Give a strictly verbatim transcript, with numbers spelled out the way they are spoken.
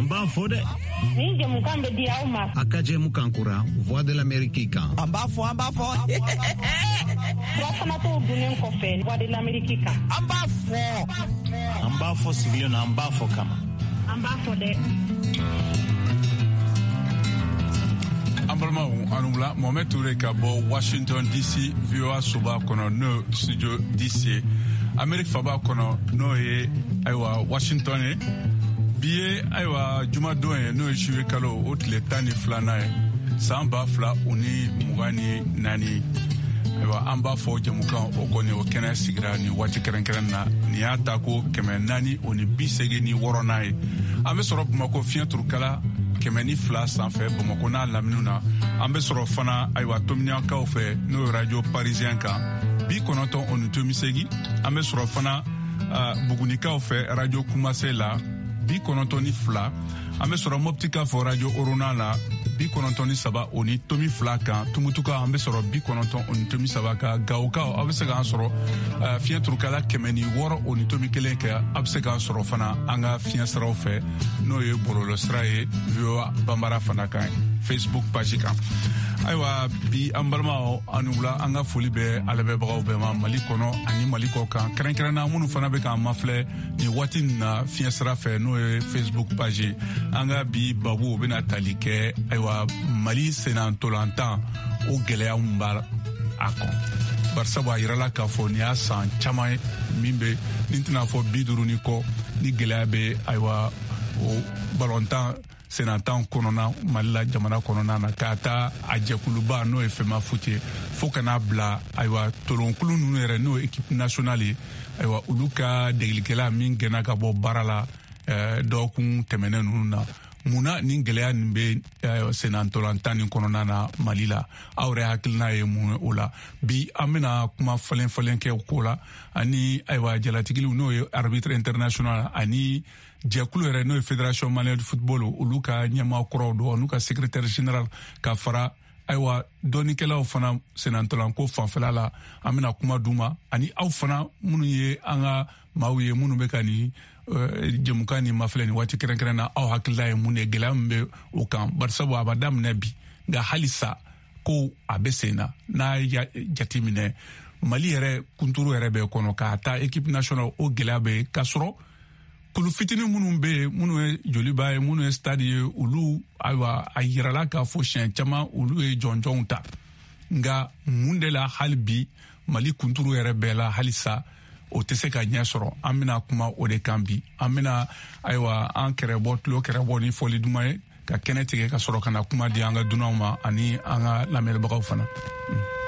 Amba fode. Ni jamukan be dia uma. Akaje mukankura, Voix de l'Amérique kan. Amba fo, amba fo. Wasana to dunen ko fe, Voix de l'Amérique kan. Amba fo. Amba fo sigilo na amba fo kama. Amba fode. Ambalma anula Mohamed Touré ka bo Washington D C V O A soba kono no studio D C Amerique faba kono no ye aywa Washington e biye aywa juma doye no shiwe kalo otle tani flana e samba fla uni mugani nani aywa amba fo jamukan ogoni o kena sigira ni wati kerenkeren na ni ata ko kemen nani oni bisege ni worona e ame soro Bamako fian turkala kemeni fla sanfɛ Bamako n'a lamini na an bɛ sɔrɔ fana ayiwa tominakaw fɛ n'o ye radio parisien kan bi kɔnɔntɔn oni tomi segi an bɛ sɔrɔ fana uh, bugunikaw fɛ radio kumase la bi kɔnɔntɔn ni fila an bɛ sɔrɔ moptika fɔ radio orona la bi kɔnɔntɔn ni saba oni tomi fila kan tumutuka an bɛ sɔrɔ bi kɔnɔntɔn oni tomi saba kan gawukaw aw bɛ se k'an sɔrɔ uh, fiɲɛ turukala kɛmɛ ni wɔɔrɔ oni tomi kelen kɛ aw bɛ se k'an sɔrɔ fana an ka fiɲɛ siraw fɛ n'o ye bɔlɔlɔ sira ye V O A Bambara fana kan Facebook page kan ayiwa bi an balimaw ani wula an ka foli bɛ alɛbɛbagaw bɛɛ ma Mali kɔnɔ ani Mali kɔ kan kɛrɛnkɛrɛnna minnu fana bɛ k'an mafilɛ nin waati nin na fiɲɛ sira fɛ n'o ye Facebook page an ka bi babu bɛna tali kɛ ayiwa Mali senantolantan o gɛlɛya min b'a a kɔn barisabu a yirala k'a fɔ nin y'a san caman ye min bɛ nin tɛna fɔ bi duuru ni kɔ ni gɛlɛya bɛ ayiwa o balɔntan senatan kɔnɔna Mali la jamana kɔnɔna na k'a taa a jɛkuluba n'o ye fɛma futi fo ka n'a bila ayiwa tolonkulu ninnu yɛrɛ n'o ye équipe nationale ye ayiwa olu ka degelikɛla min gɛnna ka bɔ baara la ɛɛ dɔgɔkun tɛmɛnen ninnu na munna nin gɛlɛya nin bɛ senantolantan nin kɔnɔna na Mali la aw yɛrɛ hakilina ye mun ye o la bi an bɛna kuma falen falen kɛ o ko la ani ayiwa jalatigiw n'o ye arbitre international ani jɛkulu yɛrɛ n'o ye fédération malienne de football olu ka ɲɛmaa kɔrɔw don n'u ka secrétaire général ka fara ayiwa dɔɔnikɛlaw fana senantolanko fanfɛla la an bɛna kuma d'u ma ani aw fana minnu ye an ka maaw ye minnu bɛ ka nin jɛmukan ni mafilɛ ni waati kɛrɛnkɛrɛn na aw hakilila ye mun de gɛlɛya min bɛ o kan barisabu a b'a daminɛ bi nka halisa ko a bɛ sen na n'a y'a jateminɛ Mali yɛrɛ kunturu yɛrɛ bɛ kɔnɔ k'a ta équipe nationale o gɛlɛya bɛ k'a sɔrɔ kulu fitinin minnu bɛ yen minnu ye joliba ye minnu ye stade ye olu ayiwa a yirala k'a fɔ siɲɛ caman olu ye jɔnjɔnw ta nka mun de la hali bi Mali kunturu yɛrɛ bɛɛ la halisa o tɛ se ka ɲɛ sɔrɔ an bɛna kuma o de kan bi an bɛna ayiwa an kɛrɛbɔ tulo kɛrɛbɔ ni fɔli duman ye ka kɛnɛ tigɛ ka sɔrɔ ka na kuma di an ka dunanw ma ani an ka lamɛnbagaw fana.